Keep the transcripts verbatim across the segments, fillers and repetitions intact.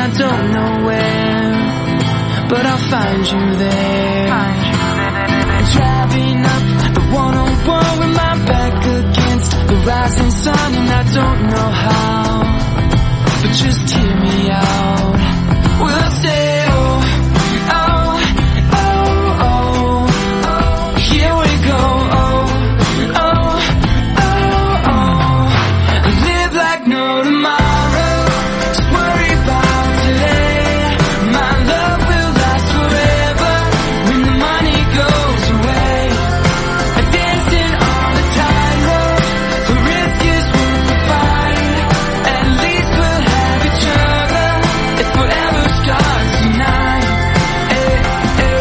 I don't know where, but I'll find you there. Driving up the one oh one with my back against the rising sun, and I don't know how, but just hear me out. We'll say, oh, oh, oh, oh, oh, here we go, oh, oh, oh, oh. Live like no tomorrow, just worry about today. My love will last forever when the money goes away. Dancing on a tightrope, the risk is worth the fight. At least we'll have each other if forever starts tonight. Hey, hey,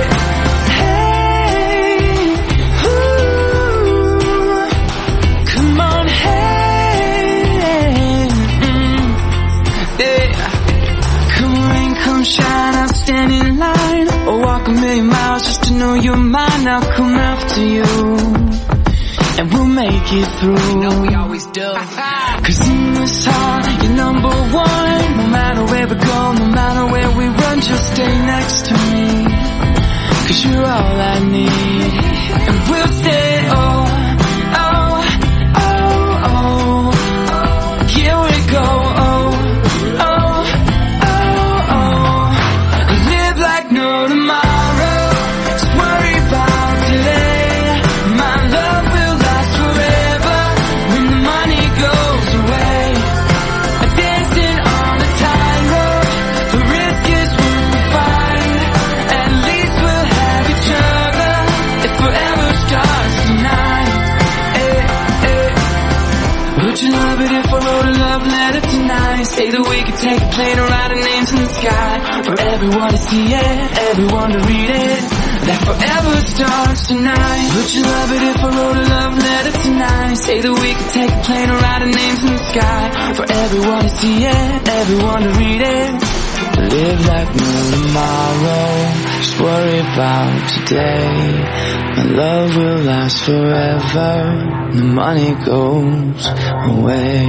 hey, ooh, come on, hey, mm, yeah. Come rain, come shine, I'll stand in line or walk a million miles just to know you're mine. I'll come after you, and we'll make it through. You know we always do. Cause in this heart, you're number one. No matter where we go, no matter where we run, just stay next to me. Cause you're all I need. And we'll say, oh, oh, oh, oh, here we go, oh, oh, oh, oh. Live like no tomorrow, just worry about today. My love will last forever when the money goes away. Dancing on a tightrope, the risk is worth the fight. At least we'll have each other if forever starts tonight. Hey, hey. Would you love it if I wrote a love letter tonight? Say that we could take a plane and write our names in the sky, for everyone to see it, everyone to read it. That forever starts tonight. Would you love it if I wrote a love letter tonight? Say that we could take a plane and write our names in the sky, for everyone to see it, everyone to read it. Live like no tomorrow, just worry about today. My love will last forever, the money goes away.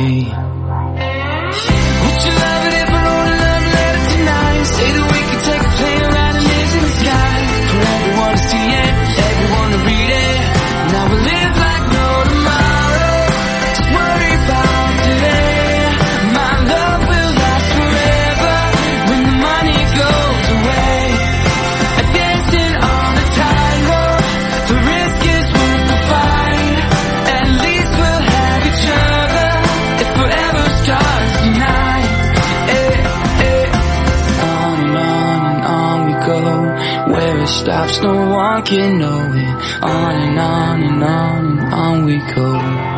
Would you love it if I wrote a love letter tonight? Say that we could take a plane and write our names in the sky, for everyone to see it, everyone to read it. Now we live like no tomorrow, just worry about today. My love will last forever when the money goes away. Dancing on a tightrope, the risk is worth the fight. At least we'll have each other if forever starts tonight. Hey, hey. On and on and on we go, where it stops no one can know it. On and on and on and on we go.